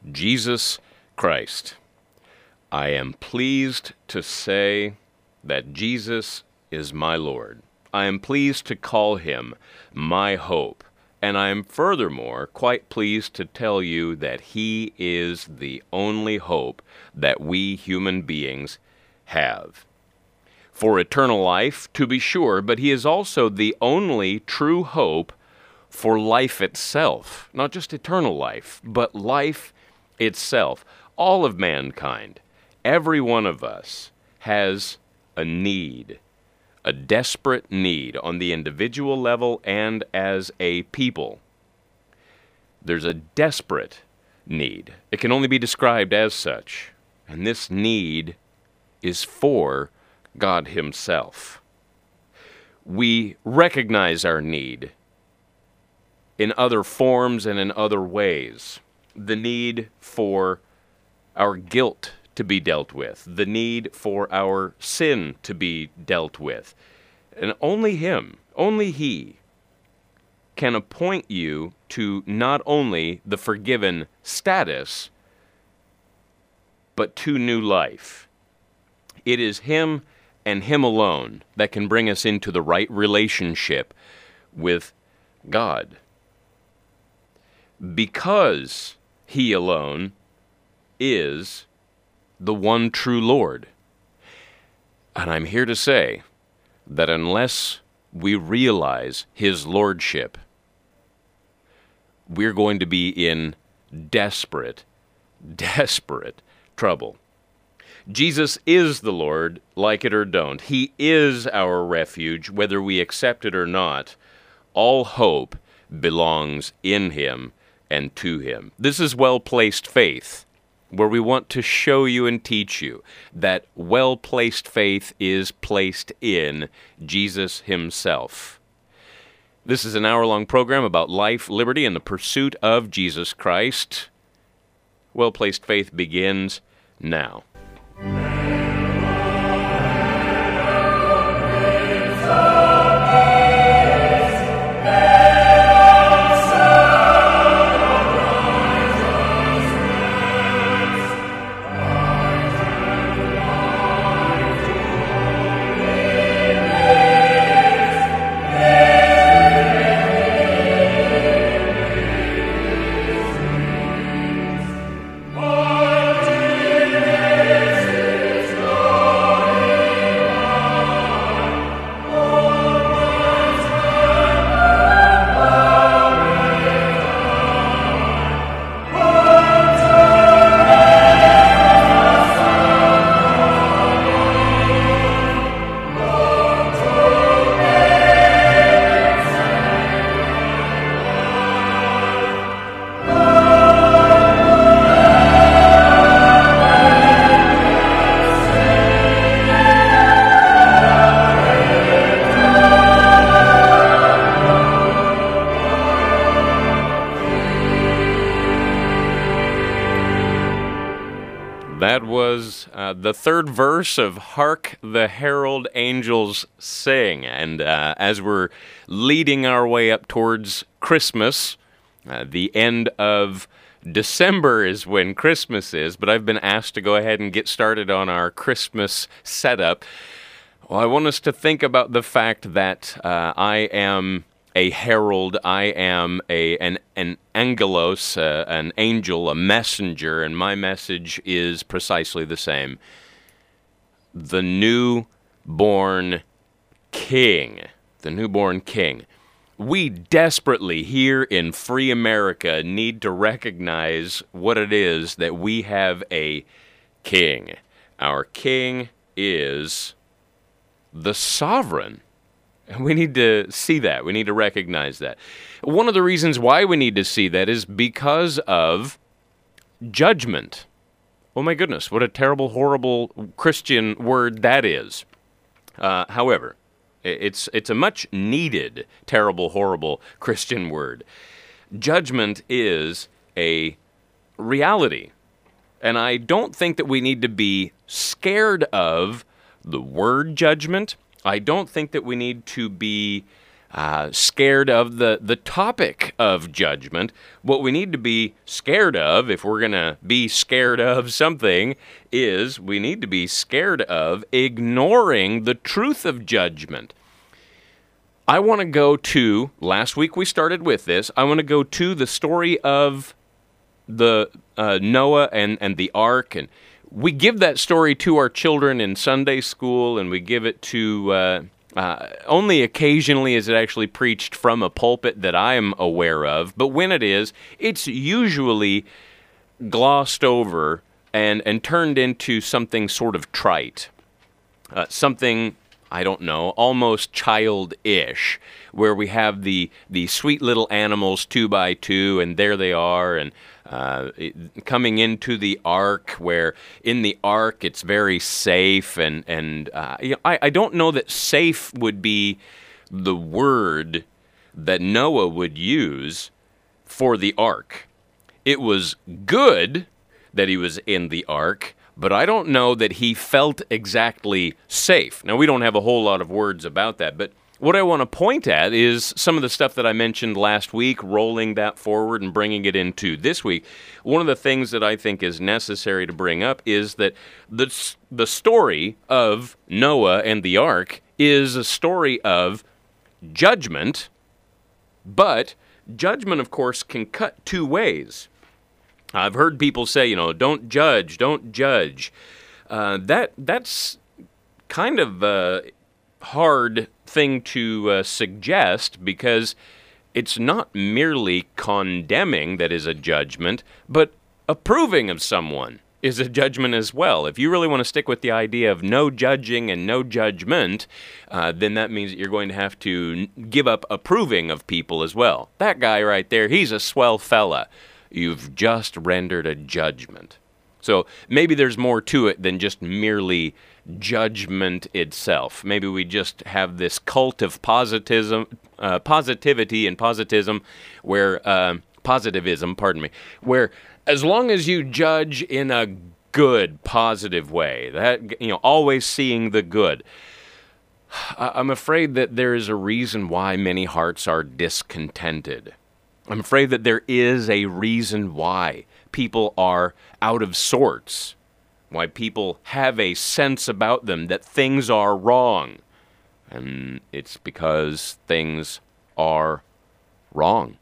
Jesus Christ. I am pleased to say that Jesus is my Lord. I am pleased to call him my hope. And I am furthermore quite pleased to tell you that he is the only hope that we human beings have. For eternal life, to be sure, but he is also the only true hope for life itself. Not just eternal life, but life itself. All of mankind, every one of us, has a need, a desperate need on the individual level and as a people. There's a desperate need. It can only be described as such. And this need is for God himself. We recognize our need in other forms and in other ways. The need for our guilt to be dealt with, the need for our sin to be dealt with. And only him, only he, can appoint you to not only the forgiven status, but to new life. It is him and him alone that can bring us into the right relationship with God. Because he alone is the one true Lord. And I'm here to say that unless we realize his lordship, we're going to be in desperate trouble. Jesus is the Lord, like it or don't. He is our refuge, whether we accept it or not. All hope belongs in him and to him. This is well-placed faith, where we want to show you and teach you that well-placed faith is placed in Jesus himself. This is an hour-long program about life, liberty, and the pursuit of Jesus Christ. Well-placed faith begins now. That was the third verse of Hark the Herald Angels Sing. And as we're leading our way up towards Christmas, the end of December is when Christmas is, but I've been asked to go ahead and get started on our Christmas setup. Well, I want us to think about the fact that I am a herald, I am an angelos, an angel, a messenger, and my message is precisely the same. The newborn king. The newborn king. We desperately here in free America need to recognize what it is that we have a king. Our king is the sovereign. And we need to see that. We need to recognize that. One of the reasons why we need to see that is because of judgment. Oh my goodness, what a terrible, horrible Christian word that is. However, it's a much needed, terrible, horrible Christian word. Judgment is a reality. And I don't think that we need to be scared of the word judgment. I don't think that we need to be scared of the topic of judgment. What we need to be scared of, if we're going to be scared of something, is we need to be scared of ignoring the truth of judgment. I want to go to, last week we started with this, I want to go to the story of the Noah and the ark, and we give that story to our children in Sunday school, and we give it to only occasionally is it actually preached from a pulpit that I am aware of, but when it is, it's usually glossed over and turned into something sort of trite, something, I don't know, almost childish, where we have the sweet little animals 2 by 2, and there they are, and coming into the ark, where in the ark it's very safe, and I don't know that safe would be the word that Noah would use for the ark. It was good that he was in the ark, but I don't know that he felt exactly safe. Now, we don't have a whole lot of words about that, but what I want to point at is some of the stuff that I mentioned last week, rolling that forward and bringing it into this week. One of the things that I think is necessary to bring up is that the story of Noah and the ark is a story of judgment, but judgment, of course, can cut 2 ways. I've heard people say, don't judge, don't judge. That's kind of a hard thing to suggest, because it's not merely condemning that is a judgment, but approving of someone is a judgment as well. If you really want to stick with the idea of no judging and no judgment, then that means that you're going to have to give up approving of people as well. That guy right there, he's a swell fella. You've just rendered a judgment. So maybe there's more to it than just merely judgment itself. Maybe we just have this cult of positivity and positivism, where where as long as you judge in a good, positive way, that always seeing the good. I'm afraid that there is a reason why many hearts are discontented. I'm afraid that there is a reason why people are out of sorts, why people have a sense about them that things are wrong. And it's because things are wrong.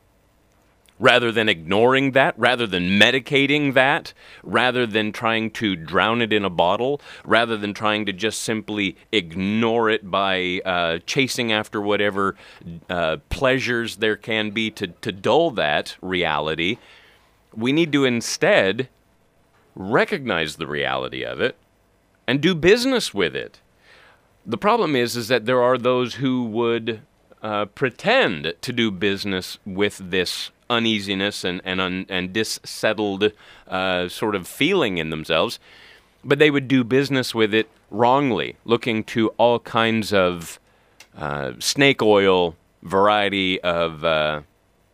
Rather than ignoring that, rather than medicating that, rather than trying to drown it in a bottle, rather than trying to just simply ignore it by chasing after whatever pleasures there can be to dull that reality, we need to instead recognize the reality of it and do business with it. The problem is that there are those who would pretend to do business with this uneasiness and dissettled sort of feeling in themselves, but they would do business with it wrongly, looking to all kinds of snake oil variety of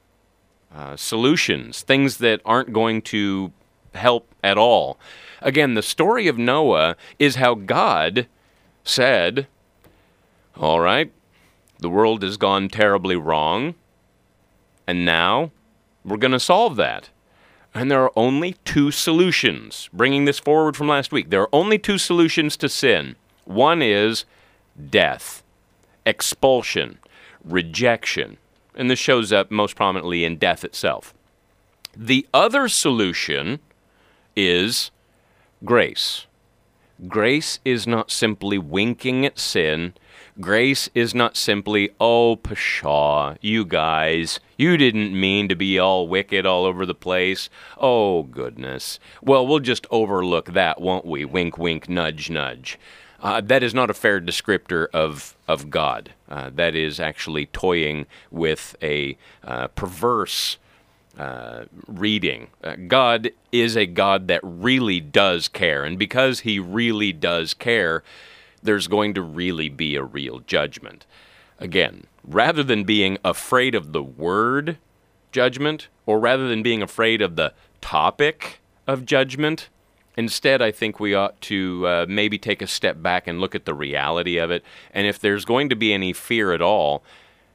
solutions, things that aren't going to help at all. Again, the story of Noah is how God said, all right, the world has gone terribly wrong, and now we're going to solve that. And there are only 2 solutions. Bringing this forward from last week, there are only 2 solutions to sin. One is death, expulsion, rejection. And this shows up most prominently in death itself. The other solution is grace. Grace is not simply winking at sin. Grace is not simply, oh, pshaw, you guys, you didn't mean to be all wicked all over the place. Oh, goodness. Well, we'll just overlook that, won't we? Wink, wink, nudge, nudge. That is not a fair descriptor of God. That is actually toying with a perverse reading. God is a God that really does care, and because he really does care, there's going to really be a real judgment. Again, rather than being afraid of the word judgment, or rather than being afraid of the topic of judgment, instead I think we ought to maybe take a step back and look at the reality of it, and if there's going to be any fear at all,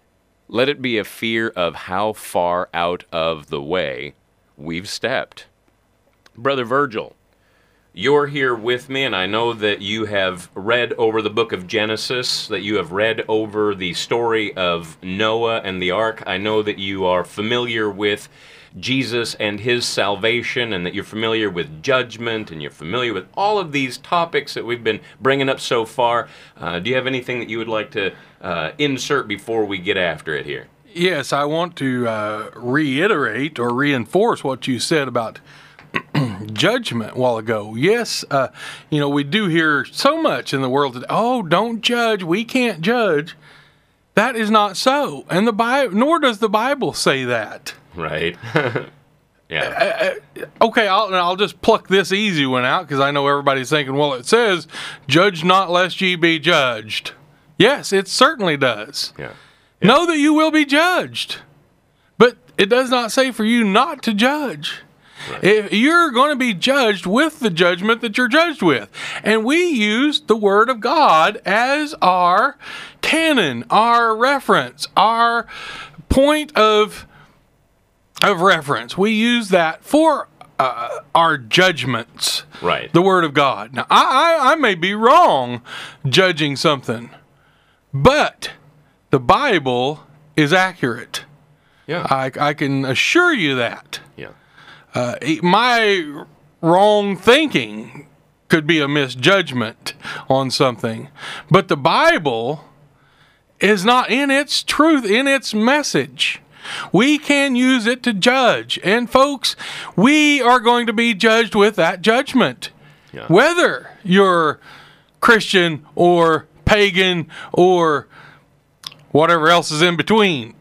Let it be a fear of how far out of the way we've stepped. Brother Virgil, you're here with me, and I know that you have read over the book of Genesis, that you have read over the story of Noah and the ark. I know that you are familiar with Jesus and his salvation, and that you're familiar with judgment, and you're familiar with all of these topics that we've been bringing up so far. Do you have anything that you would like to insert before we get after it here? Yes, I want to reiterate or reinforce what you said about judgment a while ago. Yes, we do hear so much in the world today, oh, don't judge, we can't judge. That is not so. And nor does the Bible say that. Right. Yeah. Okay, I'll just pluck this easy one out because I know everybody's thinking, well, it says, judge not lest ye be judged. Yes, it certainly does. Yeah. Know that you will be judged. But it does not say for you not to judge. Right. If you're going to be judged with the judgment that you're judged with. And we use the Word of God as our canon, our reference, our point of reference. We use that for our judgments. Right. The Word of God. Now, I may be wrong judging something, but the Bible is accurate. Yeah. I can assure you that. Yeah. My wrong thinking could be a misjudgment on something, but the Bible is not in its truth, in its message. We can use it to judge. And folks, we are going to be judged with that judgment. Yeah. Whether you're Christian or pagan or whatever else is in between.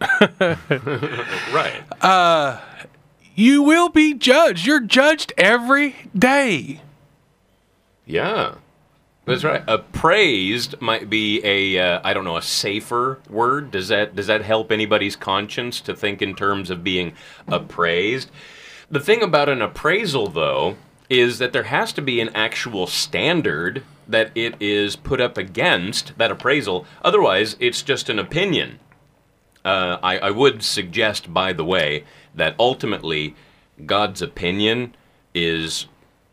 Right. You will be judged. You're judged every day. Yeah. That's right. Appraised might be a safer word. Does that help anybody's conscience to think in terms of being appraised? The thing about an appraisal, though, is that there has to be an actual standard that it is put up against, that appraisal. Otherwise, it's just an opinion. I would suggest, by the way, that ultimately God's opinion is,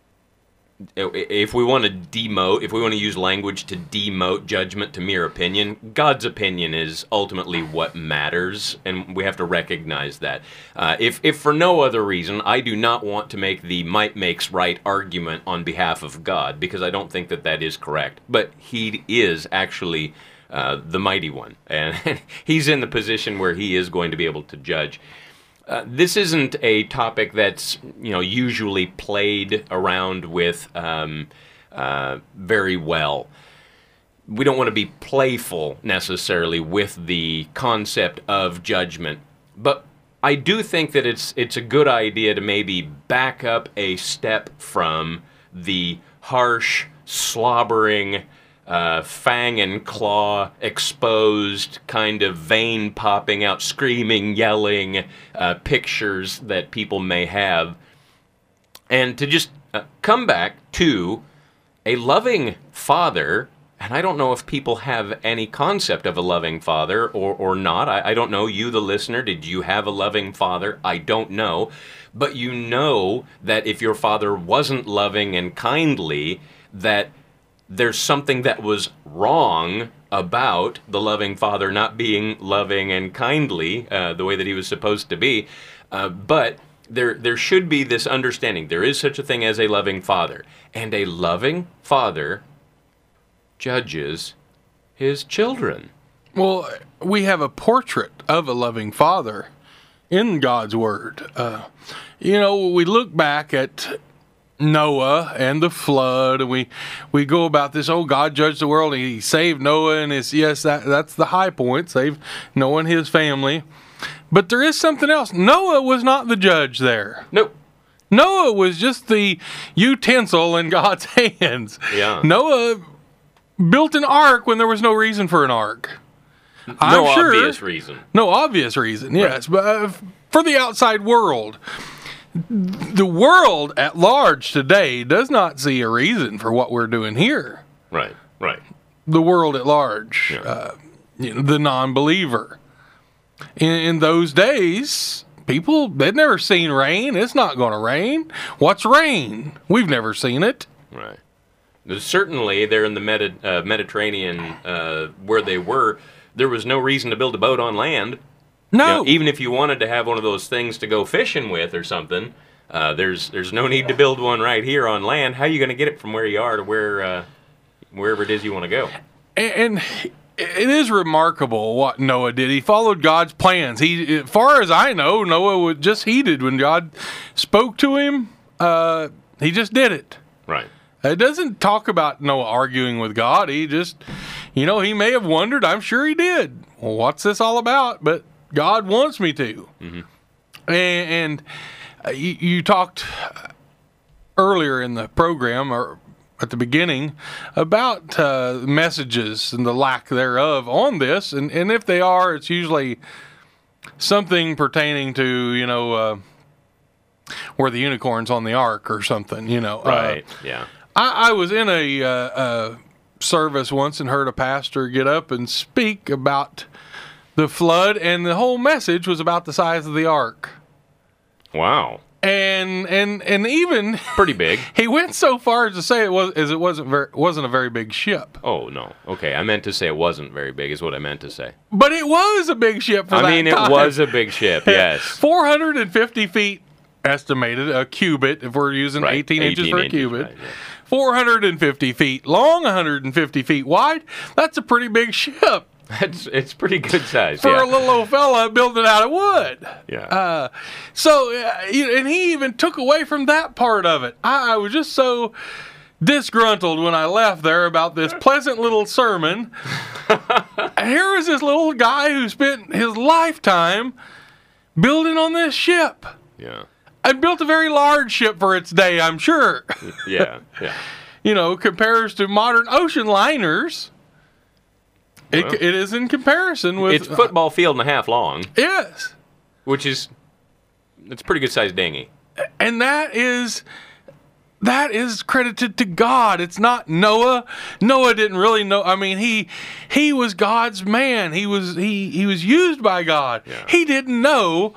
if we want to use language to demote judgment to mere opinion, God's opinion is ultimately what matters, and we have to recognize that. If for no other reason, I do not want to make the might makes right argument on behalf of God, because I don't think that is correct. But He is actually the mighty one, and He's in the position where He is going to be able to judge. This isn't a topic that's usually played around with very well. We don't want to be playful necessarily with the concept of judgment, but I do think that it's a good idea to maybe back up a step from the harsh, slobbering, fang and claw exposed, kind of vein popping out, screaming, yelling pictures that people may have, and to just come back to a loving father. And I don't know if people have any concept of a loving father or not. I don't know. You, the listener, did you have a loving father? I don't know. But you know that if your father wasn't loving and kindly, that there's something that was wrong about the loving father not being loving and kindly the way that he was supposed to be. But there should be this understanding. There is such a thing as a loving father. And a loving father judges his children. Well, we have a portrait of a loving father in God's Word. We look back at Noah and the flood, and we go about this, God judged the world, and He saved Noah, and that's the high point, saved Noah and his family. But there is something else. Noah was not the judge there. Nope. Noah was just the utensil in God's hands. Yeah. Noah built an ark when there was no reason for an ark. No obvious reason. No obvious reason, yes. Right. But for the outside world, the world at large today does not see a reason for what we're doing here. Right. The world at large, the non-believer. In those days, people, they'd never seen rain. It's not going to rain. What's rain? We've never seen it. Right. Certainly, there in the Mediterranean, where they were, there was no reason to build a boat on land. No. You know, even if you wanted to have one of those things to go fishing with or something, there's no need to build one right here on land. How are you going to get it from where you are to wherever it is you want to go? And it is remarkable what Noah did. He followed God's plans. As far as I know, Noah was just heeded when God spoke to him. He just did it. Right. It doesn't talk about Noah arguing with God. He just, he may have wondered. I'm sure he did. Well, what's this all about? But God wants me to. Mm-hmm. And you talked earlier in the program, or at the beginning, about messages and the lack thereof on this. And if they are, it's usually something pertaining to, where the unicorn's on the ark or something, Right, yeah. I was in a service once and heard a pastor get up and speak about the flood, and the whole message was about the size of the ark. Wow. And even pretty big. He went so far as to say it wasn't a very big ship. Oh no. Okay, I meant to say it wasn't very big. Is what I meant to say. But it was a big ship for that time. It was a big ship. Yes. 450 feet estimated, a cubit, if we're using 18 inches for a cubit. Right, yeah. 450 feet long, 150 feet wide. That's a pretty big ship. It's pretty good size for a little old fella building out of wood. Yeah. And he even took away from that part of it. I was just so disgruntled when I left there about this pleasant little sermon. Here was this little guy who spent his lifetime building on this ship. Yeah. And built a very large ship for its day, I'm sure. Yeah, yeah. Compares to modern ocean liners. Well, it is in comparison with... It's a football field and a half long. Yes. It's a pretty good sized dinghy. And that is credited to God. It's not Noah. Noah didn't really know. I mean, he was God's man. He was used by God. Yeah. He didn't know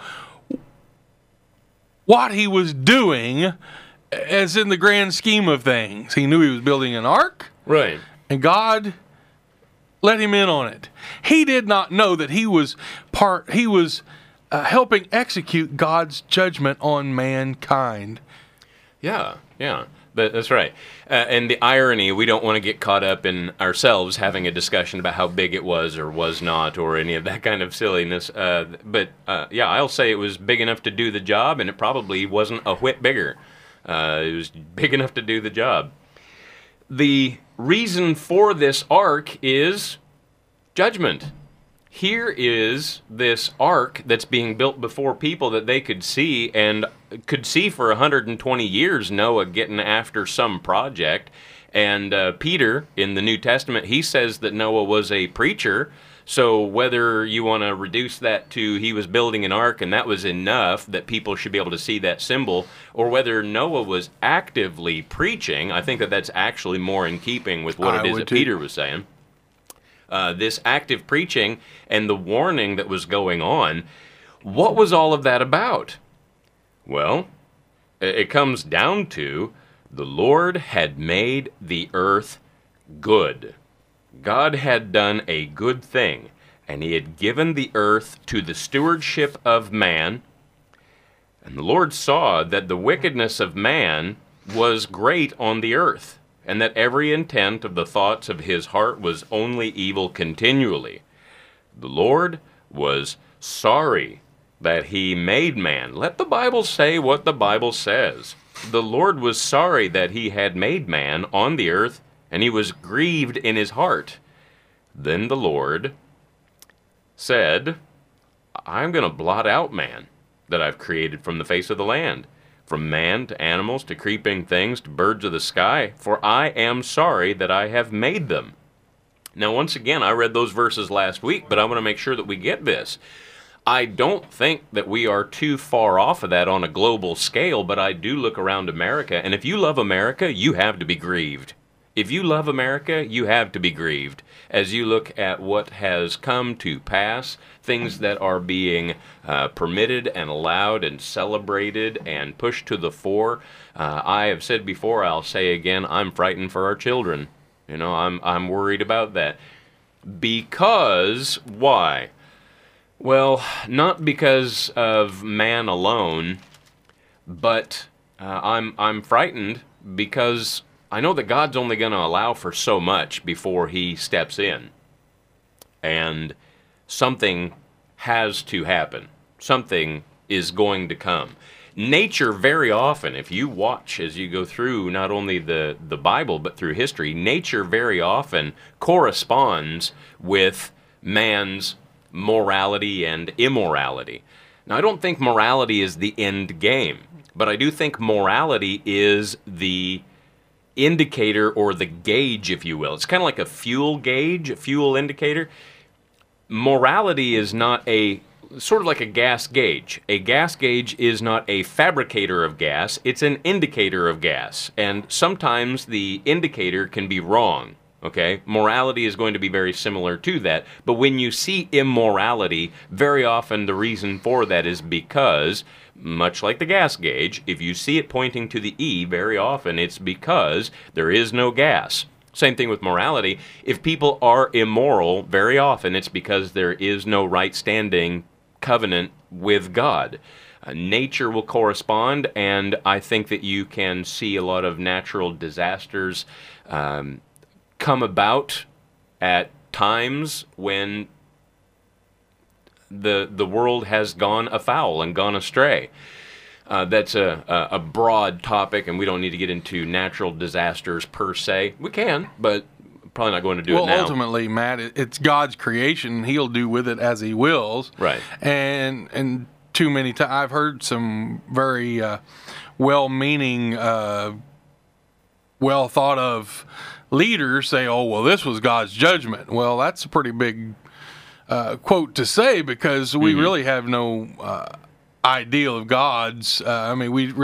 what he was doing as in the grand scheme of things. He knew he was building an ark. Right. And God let him in on it. He did not know that he was helping execute God's judgment on mankind. Yeah, yeah. That's right. And the irony, we don't want to get caught up in ourselves having a discussion about how big it was or was not or any of that kind of silliness. But I'll say it was big enough to do the job, and it probably wasn't a whit bigger. It was big enough to do the job. The reason for this ark is judgment. Here is this ark that's being built before people that they could see, and could see for 120 years Noah getting after some project. And Peter, in the New Testament, he says that Noah was a preacher. So whether you want to reduce that to he was building an ark and that was enough that people should be able to see that symbol, or whether Noah was actively preaching, I think that that's actually more in keeping with what it is that Peter was saying. This active preaching and the warning that was going on, what was all of that about? Well, it comes down to the Lord had made the earth good. God had done a good thing, and he had given the earth to the stewardship of man. And the Lord saw that the wickedness of man was great on the earth, and that every intent of the thoughts of his heart was only evil continually. The Lord was sorry that he made man. Let the Bible say what the Bible says. The Lord was sorry that he had made man on the earth, and he was grieved in his heart. Then the Lord said, I'm going to blot out man that I've created from the face of the land, from man to animals to creeping things to birds of the sky, for I am sorry that I have made them. Now, once again, I read those verses last week, but I want to make sure that we get this. I don't think that we are too far off of that on a global scale, but I do look around America, and if you love America, you have to be grieved. If you love America, you have to be grieved as you look at what has come to pass, things that are being permitted and allowed and celebrated and pushed to the fore. I have said before, I'll say again, I'm frightened for our children. You know, I'm worried about that. Because, why? Well, not because of man alone, but I'm frightened because I know that God's only going to allow for so much before he steps in. And something has to happen. Something is going to come. Nature very often, if you watch as you go through not only the Bible but through history, nature very often corresponds with man's morality and immorality. Now, I don't think morality is the end game, but I do think morality is the indicator or the gauge, if you will. It's kind of like a fuel gauge, a fuel indicator. Morality is not sort of like a gas gauge. A gas gauge is not a fabricator of gas, it's an indicator of gas. And sometimes the indicator can be wrong. Okay? Morality is going to be very similar to that. But when you see immorality, very often the reason for that is because, much like the gas gauge, if you see it pointing to the E, very often it's because there is no gas. Same thing with morality. If people are immoral, very often it's because there is no right standing covenant with God. Nature will correspond, and I think that you can see a lot of natural disasters come about at times when the world has gone afoul and gone astray. That's a broad topic, and we don't need to get into natural disasters per se. We can, but probably not going to do it now. Well, ultimately, Matt, it's God's creation. He'll do with it as he wills. Right. And too many times, I've heard some very well-meaning, well-thought-of leaders say, oh, well, this was God's judgment. Well, that's a pretty big quote to say, because we really have no ideal of God's. I mean, we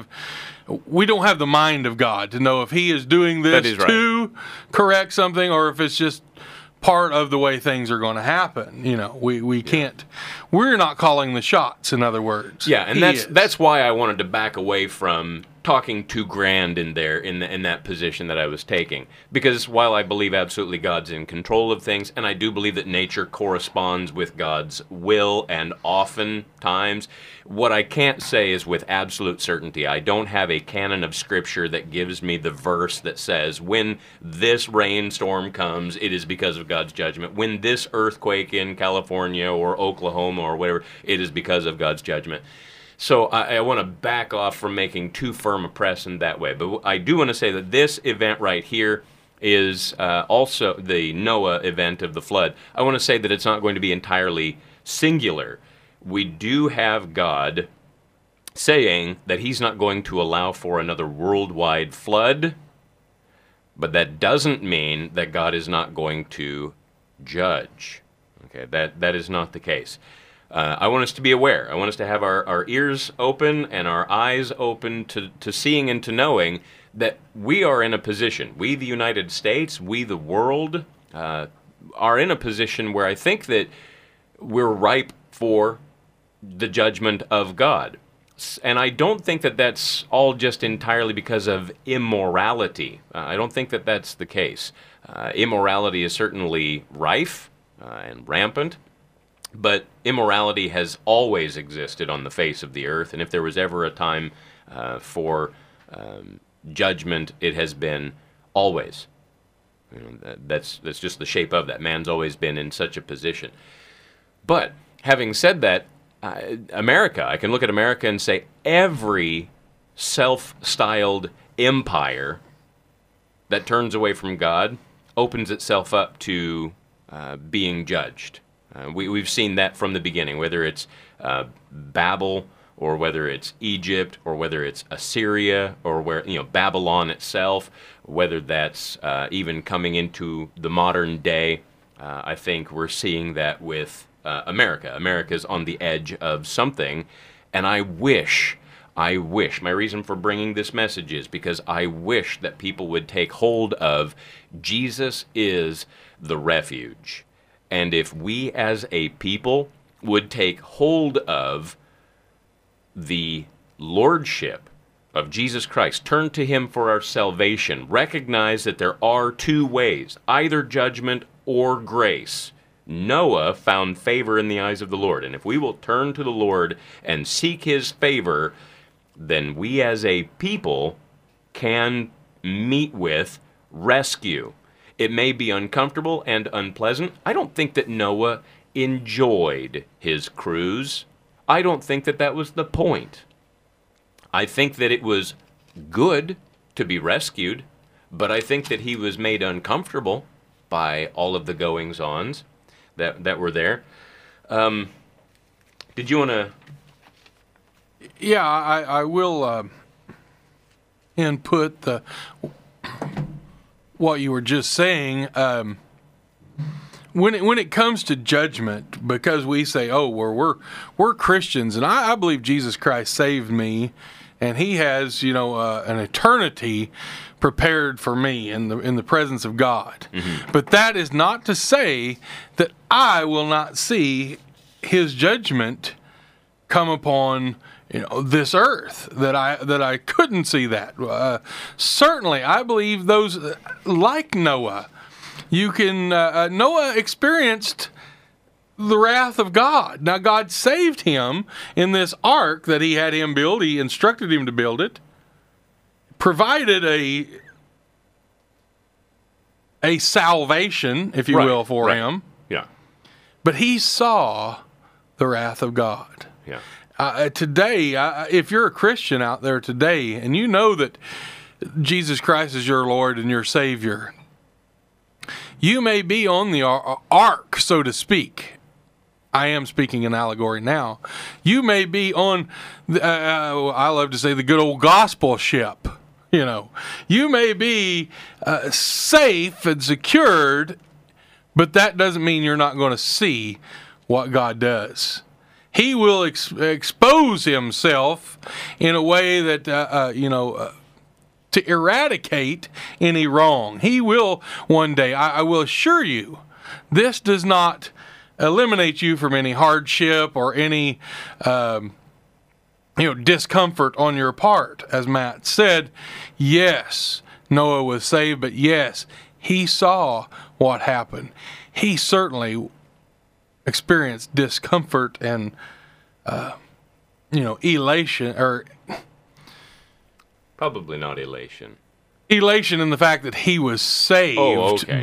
don't have the mind of God to know if he is doing this to correct something or if it's just part of the way things are going to happen. You know, we can't, we're not calling the shots, in other words. Yeah, and that's why I wanted to back away from talking too grand in there in that position that I was taking, because while I believe absolutely God's in control of things, and I do believe that nature corresponds with God's will, and oftentimes what I can't say is with absolute certainty. I don't have a canon of scripture that gives me the verse that says when this rainstorm comes, it is because of God's judgment. When this earthquake in California or Oklahoma or whatever, it is because of God's judgment. So I want to back off from making too firm a press in that way. But I do want to say that this event right here is also the Noah event of the flood. I want to say that it's not going to be entirely singular. We do have God saying that he's not going to allow for another worldwide flood, but that doesn't mean that God is not going to judge. Okay, that is not the case. I want us to be aware. I want us to have our ears open and our eyes open to seeing and to knowing that we are in a position, we the United States, we the world, are in a position where I think that we're ripe for the judgment of God. And I don't think that that's all just entirely because of immorality. I don't think that that's the case. Immorality is certainly rife and rampant. But immorality has always existed on the face of the earth, and if there was ever a time for judgment, it has been always. You know, that's just the shape of that. Man's always been in such a position. But having said that, America, I can look at America and say every self-styled empire that turns away from God opens itself up to being judged. We've seen that from the beginning, whether it's Babel or whether it's Egypt or whether it's Assyria or Babylon itself, whether that's even coming into the modern day. I think we're seeing that with America. America's on the edge of something, and I wish I wish, my reason for bringing this message is because I wish that people would take hold of Jesus is the refuge. And if we as a people would take hold of the lordship of Jesus Christ, turn to him for our salvation, recognize that there are two ways, either judgment or grace. Noah found favor in the eyes of the Lord, and if we will turn to the Lord and seek his favor, then we as a people can meet with rescue. It may be uncomfortable and unpleasant. I don't think that Noah enjoyed his cruise. I don't think that that was the point. I think that it was good to be rescued, but I think that he was made uncomfortable by all of the goings-ons that were there. Did you want to... Yeah, I will input what you were just saying. When it comes to judgment, because we say, "Oh, we're Christians," and I believe Jesus Christ saved me, and He has an eternity prepared for me in the presence of God. Mm-hmm. But that is not to say that I will not see His judgment come upon this earth, that I couldn't see that. Certainly, I believe those like Noah. You can Noah experienced the wrath of God. Now, God saved him in this ark that He had him build. He instructed him to build it, provided a salvation, if you will, for him. Yeah. But he saw the wrath of God. Yeah. Today, if you're a Christian out there today, and you know that Jesus Christ is your Lord and your Savior, you may be on the ark, so to speak. I am speaking in allegory now. You may be on, I love to say, the good old gospel ship. You may be safe and secured, but that doesn't mean you're not going to see what God does. He will expose Himself in a way that, to eradicate any wrong. He will one day. I will assure you, this does not eliminate you from any hardship or any discomfort on your part. As Matt said, yes, Noah was saved, but yes, he saw what happened. He certainly experienced discomfort and elation, or probably not elation. Elation in the fact that he was saved. Oh, okay.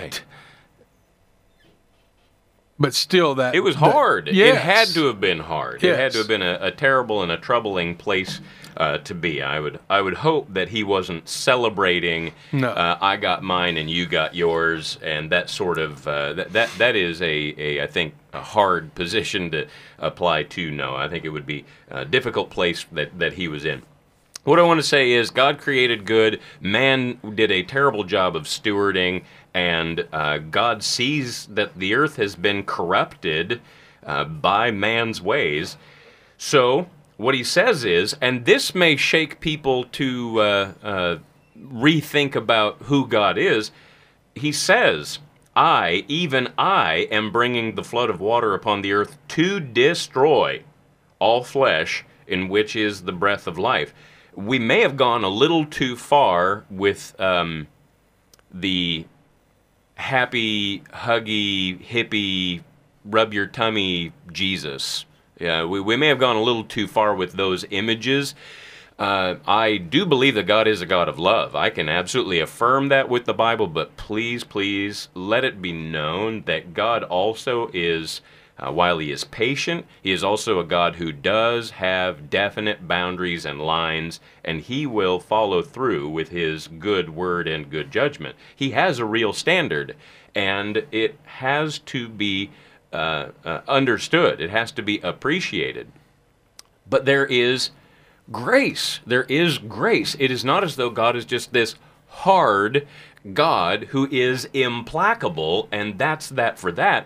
But still, it was hard. Yes. It had to have been hard. Yes. It had to have been a terrible and a troubling place to be. I would hope that he wasn't celebrating. No. I got mine and you got yours, and that sort of that is I think a hard position to apply to Noah. I think it would be a difficult place that he was in. What I want to say is God created good. Man did a terrible job of stewarding, and God sees that the earth has been corrupted by man's ways. So what He says is, and this may shake people to rethink about who God is, He says, even I am bringing the flood of water upon the earth to destroy all flesh, in which is the breath of life. We may have gone a little too far with the happy, huggy, hippie, rub your tummy Jesus. Yeah, we may have gone a little too far with those images. I do believe that God is a God of love. I can absolutely affirm that with the Bible, but please, please let it be known that God also is, while He is patient, He is also a God who does have definite boundaries and lines, and He will follow through with His good word and good judgment. He has a real standard, and it has to be understood. It has to be appreciated. But there is grace. There is grace. It is not as though God is just this hard God who is implacable, and that's that for that.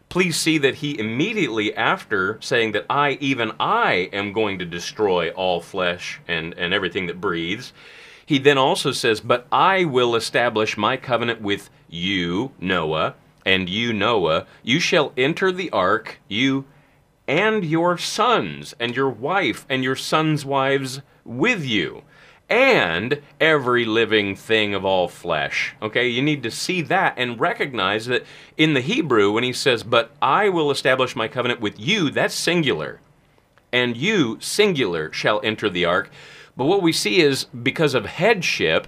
Please see that he immediately after saying that even I am going to destroy all flesh and everything that breathes, he then also says, but I will establish my covenant with you, Noah, and you, Noah. You shall enter the ark, you and your sons, and your wife, and your sons' wives with you, and every living thing of all flesh. Okay, you need to see that and recognize that in the Hebrew, when he says, but I will establish my covenant with you, that's singular. And you, singular, shall enter the ark. But what we see is, because of headship,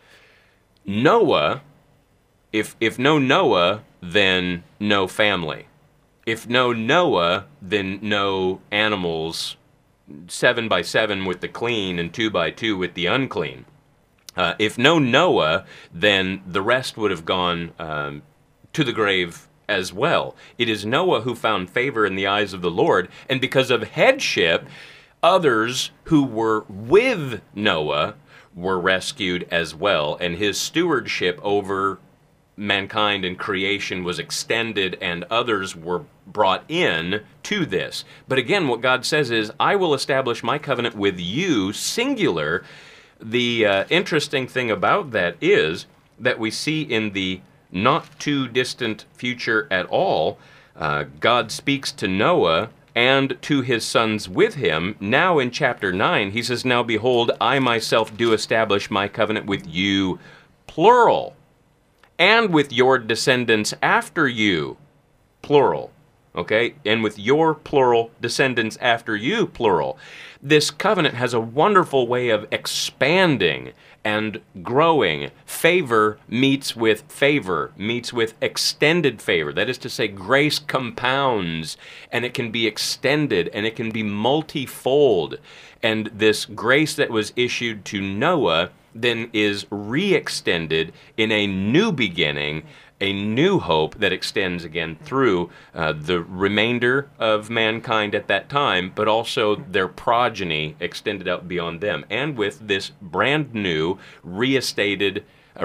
Noah, if no Noah, then no family. If no Noah, then no animals, 7 by 7 with the clean and 2 by 2 with the unclean. If no Noah, then the rest would have gone to the grave as well. It is Noah who found favor in the eyes of the Lord, and because of headship, others who were with Noah were rescued as well, and his stewardship over mankind and creation was extended, and others were brought in to this. But again, what God says is, I will establish my covenant with you, singular. The interesting thing about that is that we see in the not too distant future at all, God speaks to Noah and to his sons with him. Now in chapter 9, he says, now behold, I myself do establish my covenant with you, plural, and with your descendants after you, plural, okay? And with your, plural, descendants after you, plural. This covenant has a wonderful way of expanding and growing. Favor meets with extended favor. That is to say, grace compounds, and it can be extended, and it can be multifold. And this grace that was issued to Noah then is re-extended in a new beginning, a new hope that extends again through the remainder of mankind at that time, but also their progeny extended out beyond them. And with this brand new, reinstated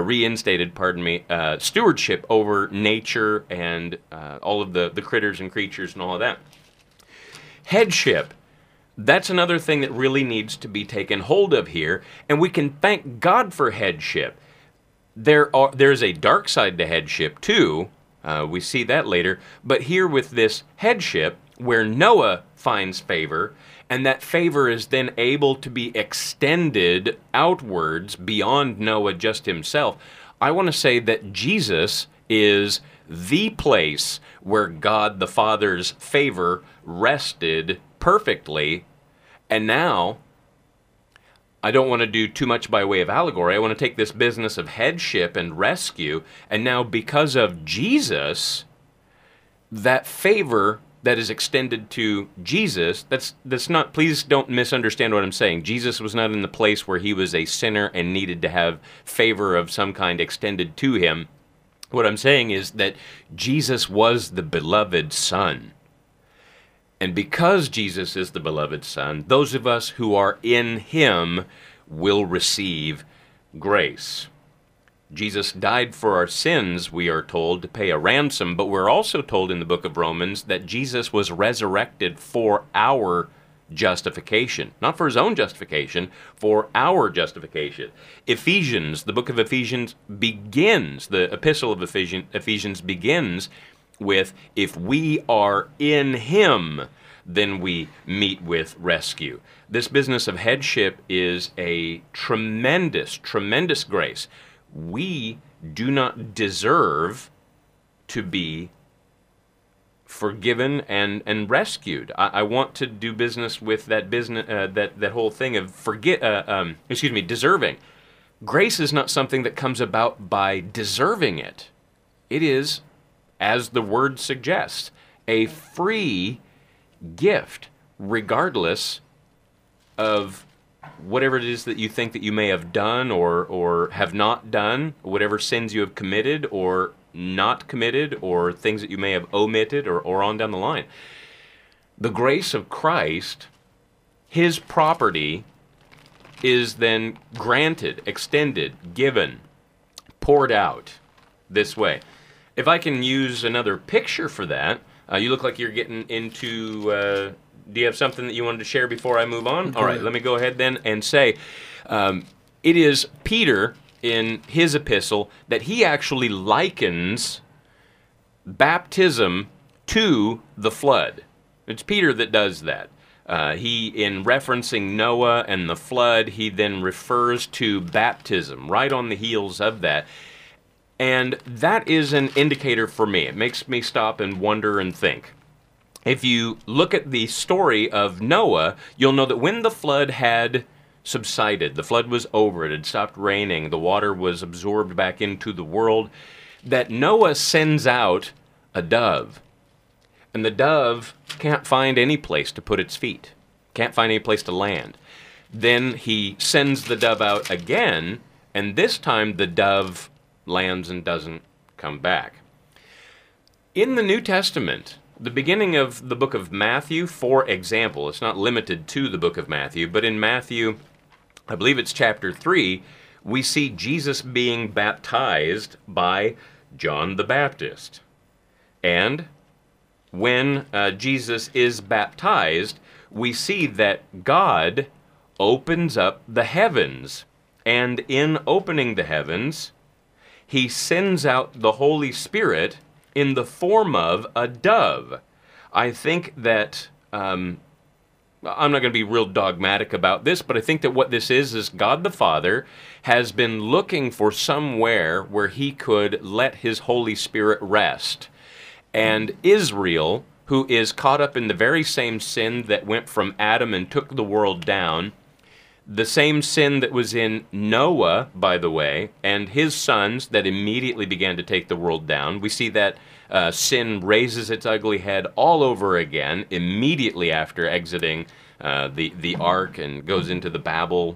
stewardship over nature and all of the critters and creatures and all of that. Headship. That's another thing that really needs to be taken hold of here, and we can thank God for headship. There's a dark side to headship too. We see that later. But here with this headship, where Noah finds favor, and that favor is then able to be extended outwards beyond Noah just himself, I want to say that Jesus is the place where God the Father's favor rested perfectly. And now, I don't want to do too much by way of allegory. I want to take this business of headship and rescue, and now because of Jesus, that favor that is extended to Jesus, that's not, please don't misunderstand what I'm saying. Jesus was not in the place where he was a sinner and needed to have favor of some kind extended to him. What I'm saying is that Jesus was the beloved Son. And because Jesus is the beloved Son, those of us who are in him will receive grace. Jesus died for our sins, we are told, to pay a ransom, but we're also told in the book of Romans that Jesus was resurrected for our justification. Not for his own justification, for our justification. Ephesians, the book of Ephesians begins, the epistle of Ephesians begins with, if we are in him, then we meet with rescue. This business of headship is a tremendous, tremendous grace. We do not deserve to be forgiven and rescued. I want to do business with that business, that whole thing of deserving. Grace is not something that comes about by deserving it. It is, as the word suggests, a free gift, regardless of whatever it is that you think that you may have done or have not done, whatever sins you have committed or not committed, or things that you may have omitted or on down the line. The grace of Christ, his property, is then granted, extended, given, poured out this way. If I can use another picture for that, You look like you're getting into... do you have something that you wanted to share before I move on? Go All right, ahead. let me go ahead then and say, it is Peter in his epistle that he actually likens baptism to the flood. It's Peter that does that. He, in referencing Noah and the flood, he then refers to baptism right on the heels of that. And that is an indicator for me. It makes me stop and wonder and think. If you look at the story of Noah, you'll know that when the flood had subsided, the flood was over, it had stopped raining, the water was absorbed back into the world, that Noah sends out a dove. And the dove can't find any place to put its feet, can't find any place to land. Then he sends the dove out again, and this time the dove lands and doesn't come back. In the New Testament, the beginning of the book of Matthew, for example, it's not limited to the book of Matthew, but in Matthew, I believe it's chapter 3, we see Jesus being baptized by John the Baptist. And when Jesus is baptized, we see that God opens up the heavens. And in opening the heavens, he sends out the Holy Spirit in the form of a dove. I think that, I'm not going to be real dogmatic about this, but I think that what this is God the Father has been looking for somewhere where he could let his Holy Spirit rest. And Israel, who is caught up in the very same sin that went from Adam and took the world down, the same sin that was in Noah, by the way, and his sons that immediately began to take the world down. We see that sin raises its ugly head all over again immediately after exiting the ark and goes into the Babel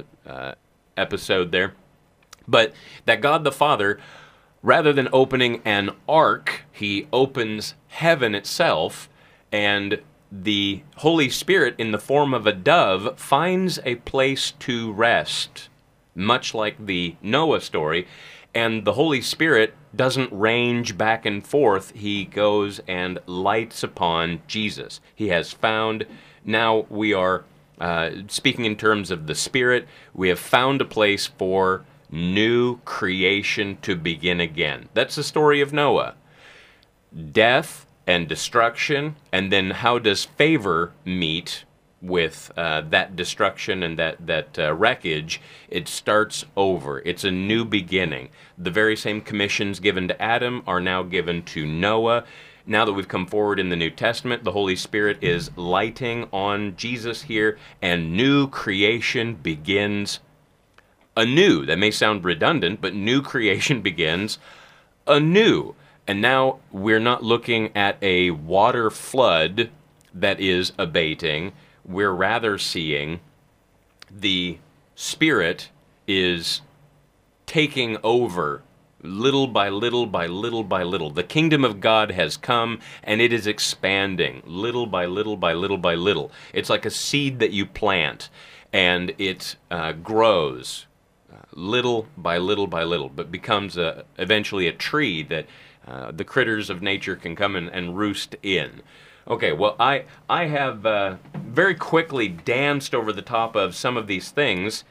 episode there. But that God the Father, rather than opening an ark, he opens heaven itself, and the Holy Spirit, in the form of a dove, finds a place to rest, much like the Noah story. And the Holy Spirit doesn't range back and forth. He goes and lights upon Jesus. He has found, now we are speaking in terms of the Spirit, we have found a place for new creation to begin again. That's the story of Noah. Death and destruction, and then how does favor meet with that destruction and that wreckage? It starts over. It's a new beginning. The very same commissions given to Adam are now given to Noah. Now that we've come forward in the New Testament, the Holy Spirit is lighting on Jesus here, and new creation begins anew. That may sound redundant, but new creation begins anew. And now we're not looking at a water flood that is abating. We're rather seeing the Spirit is taking over little by little by little by little. The kingdom of God has come, and it is expanding little by little by little by little. It's like a seed that you plant, and it grows little by little by little, but becomes eventually a tree that the critters of nature can come and roost in. Okay, well, I have very quickly danced over the top of some of these things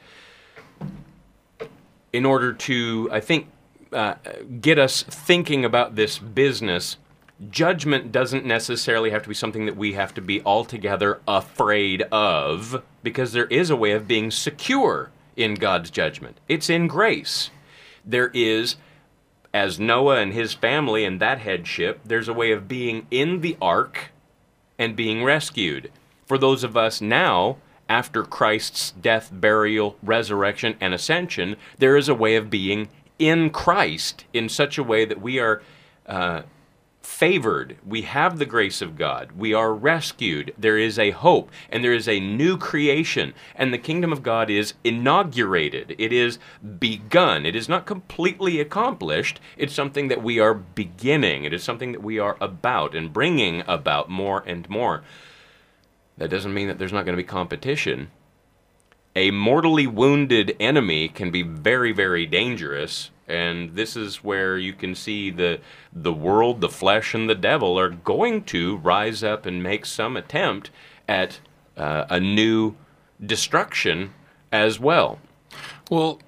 in order to, I think, get us thinking about this business. Judgment doesn't necessarily have to be something that we have to be altogether afraid of, because there is a way of being secure in God's judgment. It's in grace. There is, as Noah and his family and that headship, there's a way of being in the ark and being rescued. For those of us now, after Christ's death, burial, resurrection, and ascension, there is a way of being in Christ in such a way that we are favored. We have the grace of God. We are rescued. There is a hope, and there is a new creation, and the kingdom of God is inaugurated. It is begun. It is not completely accomplished. It's something that we are beginning. It is something that we are about and bringing about more and more. That doesn't mean that there's not going to be competition. A mortally wounded enemy can be very, very dangerous, And this is where you can see the world, the flesh, and the devil are going to rise up and make some attempt at a new destruction as well. Well,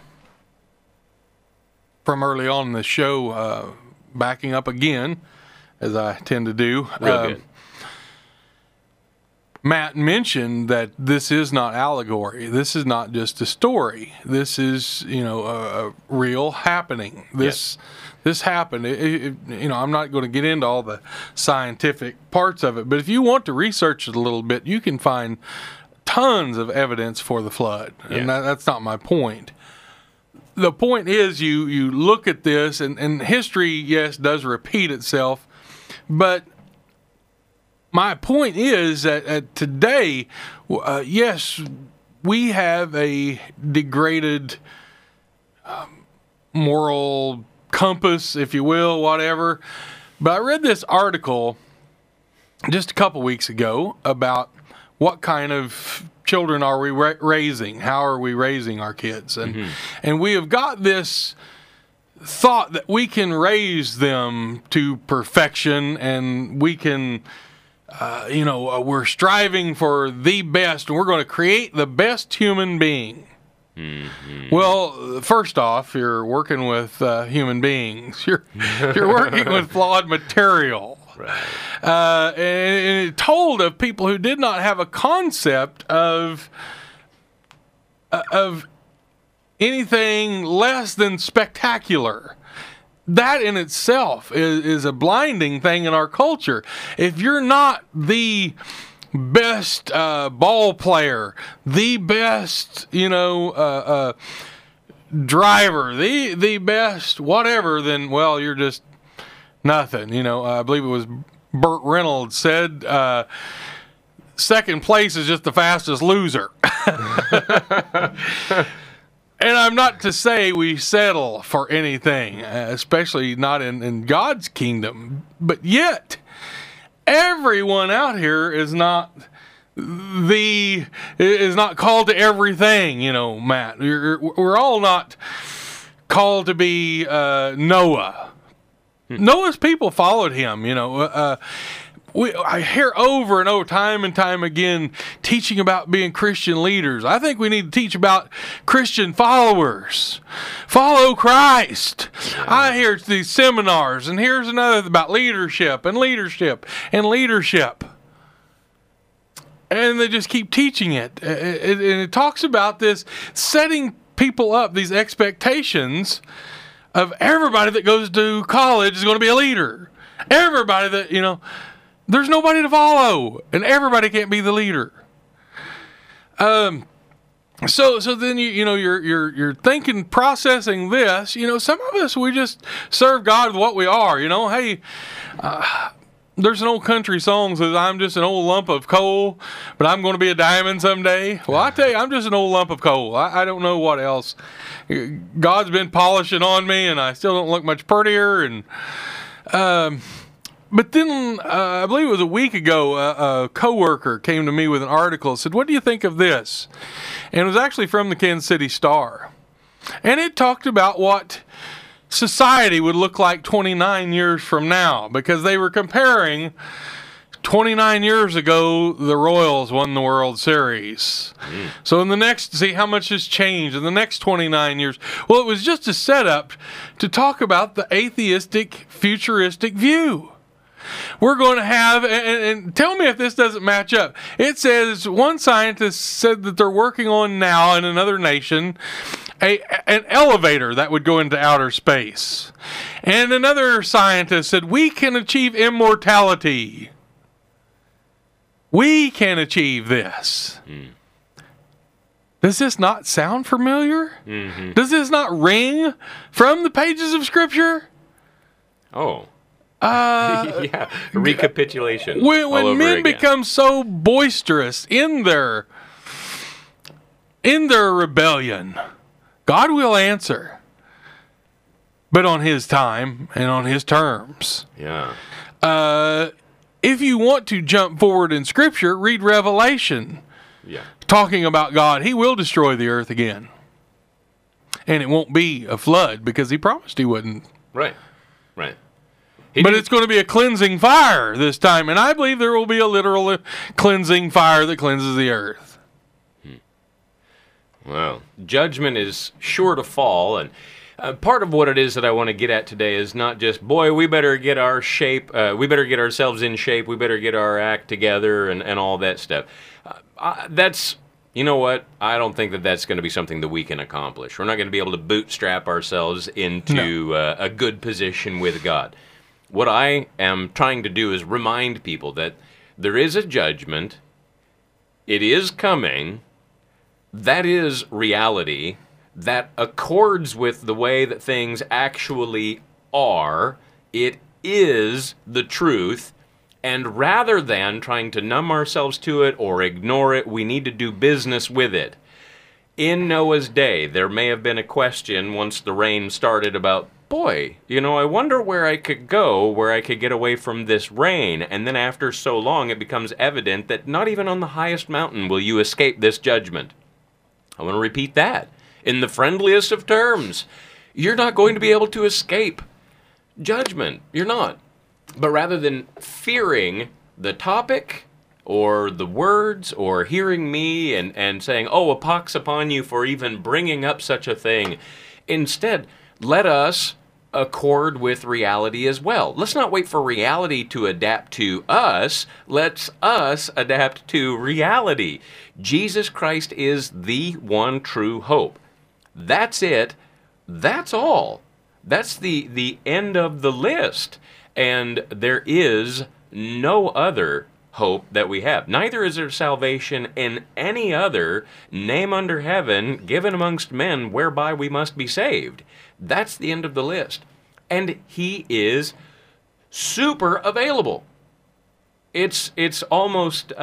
from early on in the show, backing up again, as I tend to do, Real good. Matt mentioned that this is not allegory. This is not just a story. This is, a real happening. This happened. I'm not going to get into all the scientific parts of it, but if you want to research it a little bit, you can find tons of evidence for the flood. And that's not my point. The point is you look at this, and history, yes, does repeat itself, but my point is that today, yes, we have a degraded moral compass, if you will, whatever. But I read this article just a couple weeks ago about what kind of children are we raising? How are we raising our kids? And we have got this thought that we can raise them to perfection, and we can... we're striving for the best, and we're going to create the best human being. Well, first off, you're working with human beings. You're working with flawed material. Right. And it told of people who did not have a concept of anything less than spectacular. That in itself is a blinding thing in our culture. If you're not the best ball player, the best, driver, the best whatever, then, well, you're just nothing. I believe it was Burt Reynolds said, second place is just the fastest loser. And I'm not to say we settle for anything, especially not in God's kingdom. But yet, everyone out here is not called to everything. Matt. We're all not called to be Noah. Noah's people followed him. I hear over and over, time and time again, teaching about being Christian leaders. I think we need to teach about Christian followers. Follow Christ. I hear these seminars, and here's another about leadership and leadership and leadership. And they just keep teaching it. And it talks about this setting people up, these expectations of everybody that goes to college is going to be a leader. Everybody that, there's nobody to follow, and everybody can't be the leader. So then you're thinking, processing this. Some of us, we just serve God with what we are. Hey, there's an old country song that says, "I'm just an old lump of coal, but I'm going to be a diamond someday." Well, I tell you, I'm just an old lump of coal. I don't know what else. God's been polishing on me, and I still don't look much prettier. And but then, I believe it was a week ago, a coworker came to me with an article and said, "What do you think of this?" And it was actually from the Kansas City Star. And it talked about what society would look like 29 years from now, because they were comparing 29 years ago, the Royals won the World Series. So in the next, see how much has changed in the next 29 years. Well, it was just a setup to talk about the atheistic, futuristic view. We're going to have, and tell me if this doesn't match up. It says one scientist said that they're working on now in another nation an elevator that would go into outer space. And another scientist said we can achieve immortality. We can achieve this. Does this not sound familiar? Mm-hmm. Does this not ring from the pages of Scripture? Oh. Yeah, recapitulation. When men become so boisterous in their rebellion, God will answer, but on His time and on His terms. Yeah. If you want to jump forward in Scripture, read Revelation. Yeah. Talking about God, He will destroy the earth again. and it won't be a flood because he promised he wouldn't. Right. Right. But it's going to be a cleansing fire this time, and I believe there will be a literal cleansing fire that cleanses the earth. Well, judgment is sure to fall, and part of what it is that I want to get at today is not just, boy, we better get our shape, we better get ourselves in shape, we better get our act together, and all that stuff. That's, you know what, I don't think that that's going to be something that we can accomplish. We're not going to be able to bootstrap ourselves into a good position with God. What I am trying to do is remind people that there is a judgment, it is coming, that is reality, that accords with the way that things actually are, it is the truth, and rather than trying to numb ourselves to it or ignore it, we need to do business with it. In Noah's day, there may have been a question once the rain started about, boy, I wonder where I could go, where I could get away from this rain. And then after so long, it becomes evident that not even on the highest mountain will you escape this judgment. I want to repeat that in the friendliest of terms. You're not going to be able to escape judgment. You're not. But rather than fearing the topic or the words or hearing me and saying, oh, a pox upon you for even bringing up such a thing, instead, let us accord with reality as well. Let's not wait for reality to adapt to us. Let's us adapt to reality. Jesus Christ is the one true hope. That's it. That's all. That's the end of the list. And there is no other hope that we have. Neither is there salvation in any other name under heaven given amongst men whereby we must be saved. That's the end of the list. And he is super available. It's almost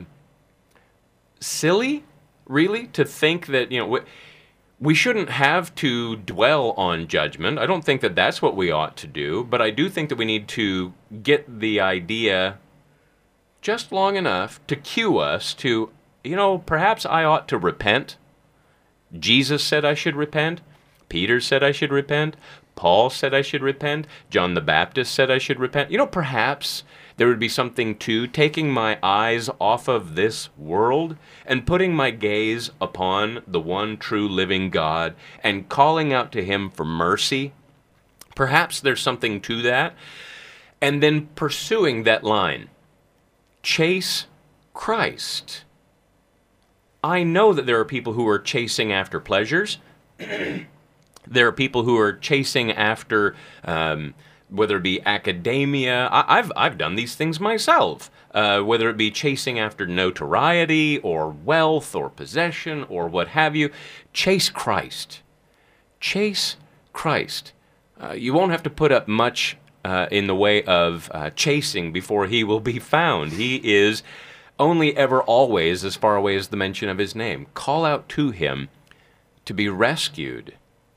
silly, really, to think that, we shouldn't have to dwell on judgment. I don't think that that's what we ought to do, but I do think that we need to get the idea just long enough to cue us to, perhaps I ought to repent. Jesus said I should repent. Peter said I should repent. Paul said I should repent. John the Baptist said I should repent. Perhaps there would be something to taking my eyes off of this world and putting my gaze upon the one true living God and calling out to him for mercy. Perhaps there's something to that. And then pursuing that line. Chase Christ. I know that there are people who are chasing after pleasures. There are people who are chasing after, whether it be academia. I've done these things myself. Whether it be chasing after notoriety or wealth or possession or what have you. Chase Christ. Chase Christ. You won't have to put up much in the way of chasing before he will be found. He is only ever always as far away as the mention of his name. Call out to him to be rescued.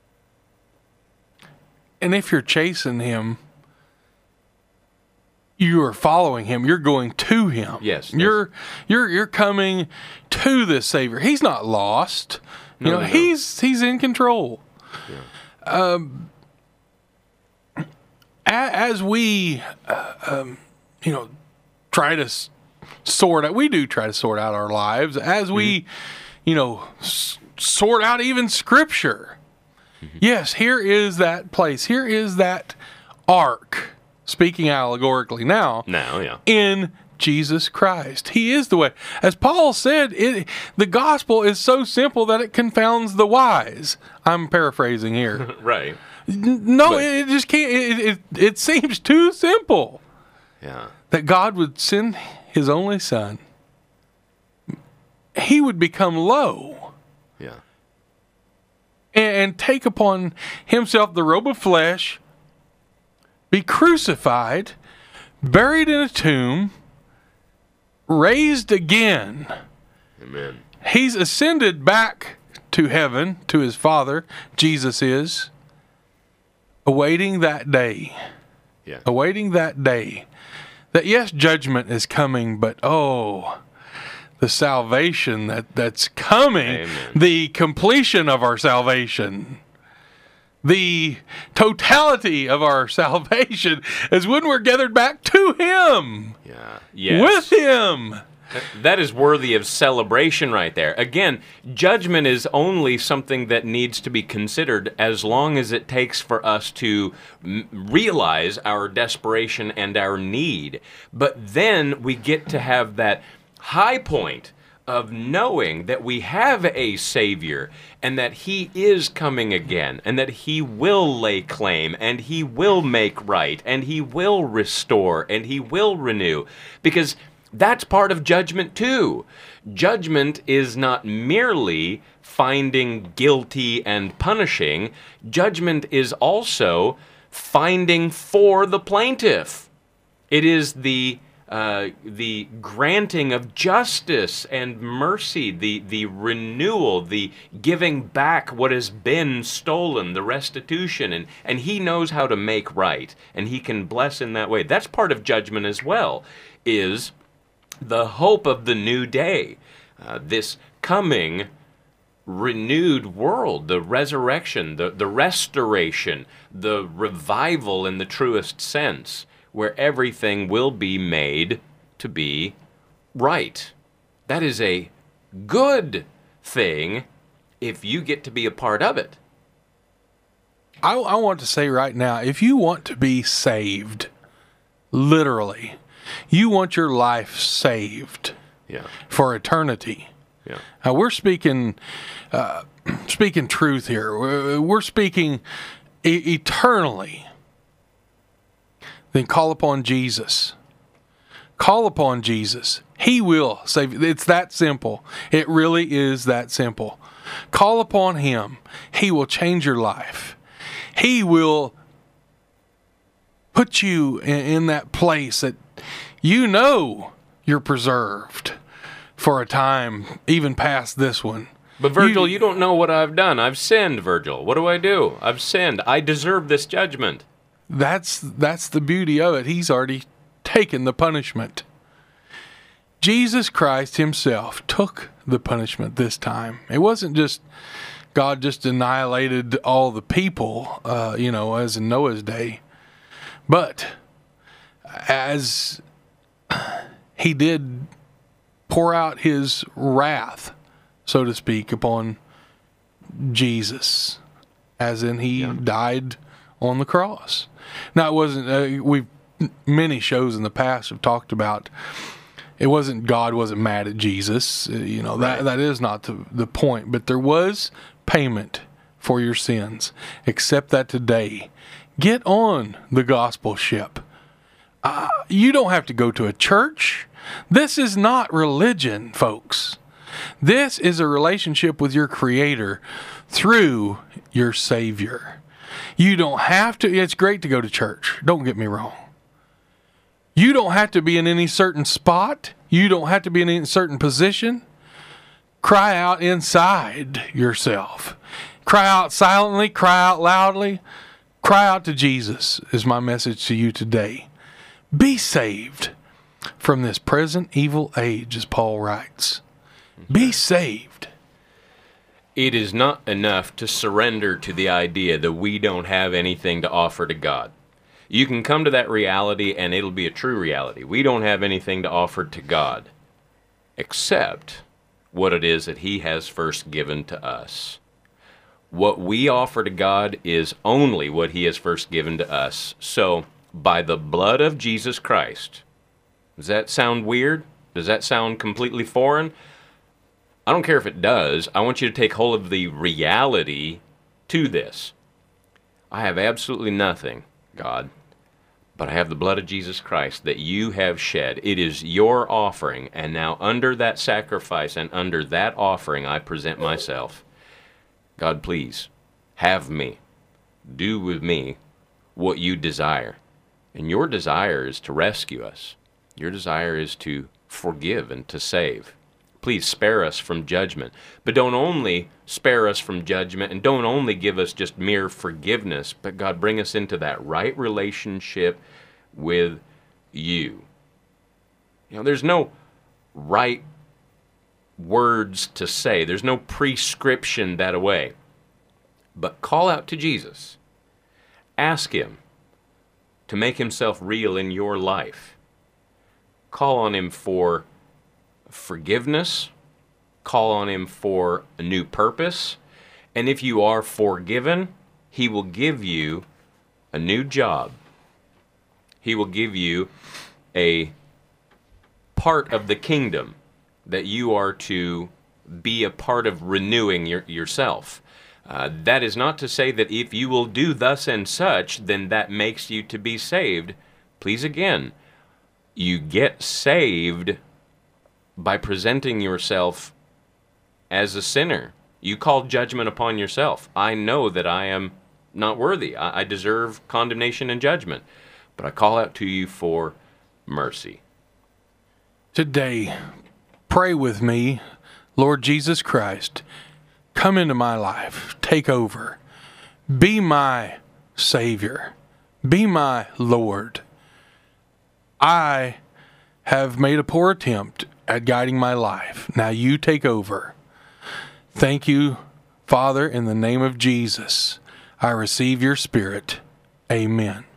And if you're chasing him, you are following him. You're going to him. Yes. You're coming to this Savior. He's not lost. No. He's in control. Yeah. As we try to sort out, we do try to sort out our lives. As we sort out even Scripture. Yes, here is that place. Here is that ark, speaking allegorically now, yeah. in Jesus Christ. He is the way. As Paul said, the gospel is so simple that it confounds the wise. I'm paraphrasing here. Right. No, it just can't. It seems too simple. Yeah. That God would send his only son. He would become low. Yeah. And take upon himself the robe of flesh, be crucified, buried in a tomb, raised again. Amen. He's ascended back to heaven, to his Father, Jesus is, awaiting that day. Yeah. Awaiting that day. That yes, judgment is coming, but the salvation that's coming, Amen. the completion of our salvation. the totality of our salvation is when we're gathered back to Him. Yeah. Yes. With Him. That is worthy of celebration right there. Again, judgment is only something that needs to be considered as long as it takes for us to realize our desperation and our need. But then we get to have that high point of knowing that we have a Savior and that He is coming again and that He will lay claim and He will make right and He will restore and He will renew. Because that's part of judgment too. Judgment is not merely finding guilty and punishing. Judgment is also finding for the plaintiff. It is the granting of justice and mercy, the renewal, the giving back what has been stolen, the restitution, and He knows how to make right, and He can bless in that way. That's part of judgment as well, is the hope of the new day, this coming renewed world, the resurrection, the restoration, the revival in the truest sense, where everything will be made to be right. That is a good thing if you get to be a part of it. I want to say right now, if you want to be saved, literally, you want your life saved for eternity. Yeah. We're speaking truth here. We're speaking eternally. Then call upon Jesus. Call upon Jesus. He will save you. It's that simple. It really is that simple. Call upon Him. He will change your life. He will put you in that place that you know you're preserved for a time even past this one. But Virgil, you don't know what I've done. I've sinned, Virgil. What do? I've sinned. I deserve this judgment. That's the beauty of it. He's already taken the punishment. Jesus Christ Himself took the punishment this time. It wasn't just God just annihilated all the people, as in Noah's day. But as He did pour out His wrath, so to speak, upon Jesus, as in He died on the cross. Now, it wasn't, many shows in the past have talked about, it wasn't, God wasn't mad at Jesus, right. that is not the point, but there was payment for your sins. Accept that today. Get on the gospel ship. You don't have to go to a church. This is not religion, folks. This is a relationship with your Creator through your Savior. You don't have to. It's great to go to church. Don't get me wrong. You don't have to be in any certain spot. You don't have to be in any certain position. Cry out inside yourself. Cry out silently. Cry out loudly. Cry out to Jesus is my message to you today. Be saved from this present evil age, as Paul writes. Be saved. It is not enough to surrender to the idea that we don't have anything to offer to God. You can come to that reality and it'll be a true reality. We don't have anything to offer to God except what it is that He has first given to us. What we offer to God is only what He has first given to us. So, by the blood of Jesus Christ, does that sound weird? Does that sound completely foreign? I don't care if it does. I want you to take hold of the reality to this. I have absolutely nothing, God, but I have the blood of Jesus Christ that you have shed. It is your offering, and now under that sacrifice and under that offering I present myself. God, please, have me. Do with me what you desire. And your desire is to rescue us. Your desire is to forgive and to save. Please spare us from judgment. But don't only spare us from judgment and don't only give us just mere forgiveness, but God, bring us into that right relationship with you. There's no right words to say. There's no prescription that way. But call out to Jesus. Ask Him to make Himself real in your life. Call on Him for forgiveness. Call on Him for a new purpose. And if you are forgiven, He will give you a new job. He will give you a part of the kingdom that you are to be a part of renewing yourself. That is not to say that if you will do thus and such, then that makes you to be saved. Please again, you get saved by presenting yourself as a sinner. You call judgment upon yourself. I know that I am not worthy. I deserve condemnation and judgment. But I call out to you for mercy. Today, pray with me, Lord Jesus Christ, come into my life, take over, be my Savior, be my Lord. I have made a poor attempt at guiding my life. Now you take over. Thank you, Father, in the name of Jesus. I receive your Spirit. Amen.